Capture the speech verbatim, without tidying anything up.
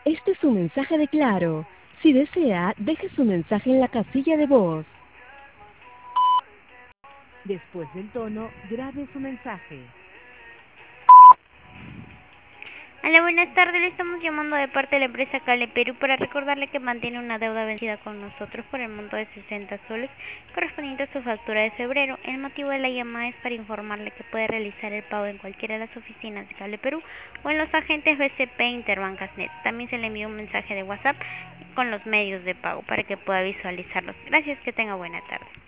Este es un mensaje de Claro. Si desea, deje su mensaje en la casilla de voz. Después del tono, grabe su mensaje. Hola, buenas tardes. Le estamos llamando de parte de la empresa Cale Perú para recordarle que mantiene una deuda vencida con nosotros por el monto de sesenta soles correspondiente a su factura de febrero. El motivo de la llamada es para informarle que puede realizar el pago en cualquiera de las oficinas de Cale Perú o en los agentes B C P Interbancasnet. También se le envió un mensaje de WhatsApp con los medios de pago para que pueda visualizarlos. Gracias, que tenga buena tarde.